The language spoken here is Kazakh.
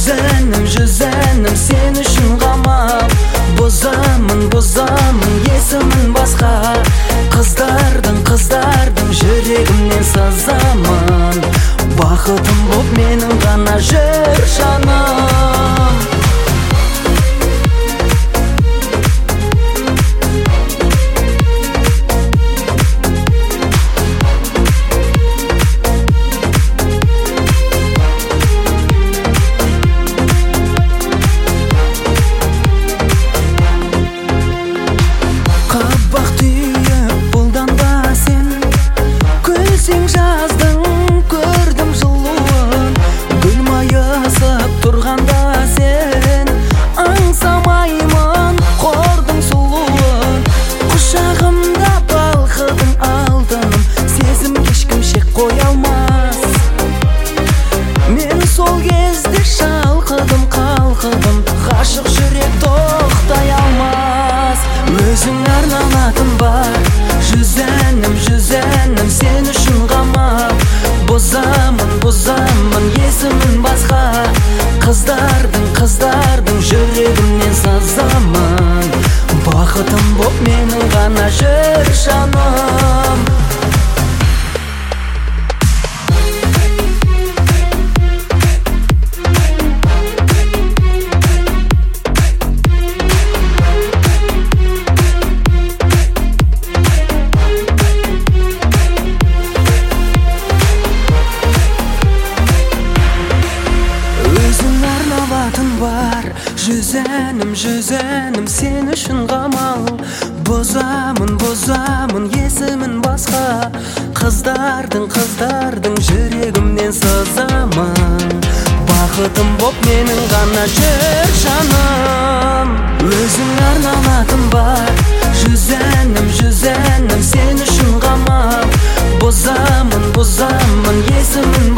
жүз әнім сен үшін қамап. Бұзамын есімін басқа. Қыздардың жүрегімнен сазамын. Бақытым боп менің ғана жүр жаным. Сен жаздың, көрдім жылуын. Гүл майысып тұрғанда сен аңсамаймын қордың сұлуын. Құшағымда балқыдың алтыным, сезім ешкім шек қоя алмас. Мен сол кезде шалқыдым, қалқыдым, ғашық жүрек тоқтай алмас. Өзің арналатын бар, жүз әнім сен үшін қамап. Бұзамын есімін басқа. Қыздардың жүрегімнен сазамын. Бақытым боп менің ғана жүр жаным. Жүз әнім сен үшін қамал. Бұзамын есімін басқа. Қыздардың жүрегімнен сазамын. Бақытым боп менің ғана жүр жаным. Өзің арналатын бар, жүз әнім сен үшін қамал. Бұзамын есімін